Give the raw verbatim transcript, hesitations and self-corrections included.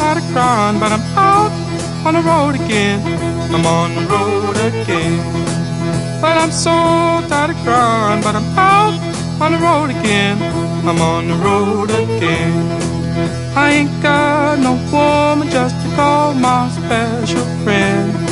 tired of crying, but I'm out on the road again. I'm on the road again. But I'm so tired of crying, but I'm out on the road again. I'm on the road again. I ain't got no woman just to call my special friend.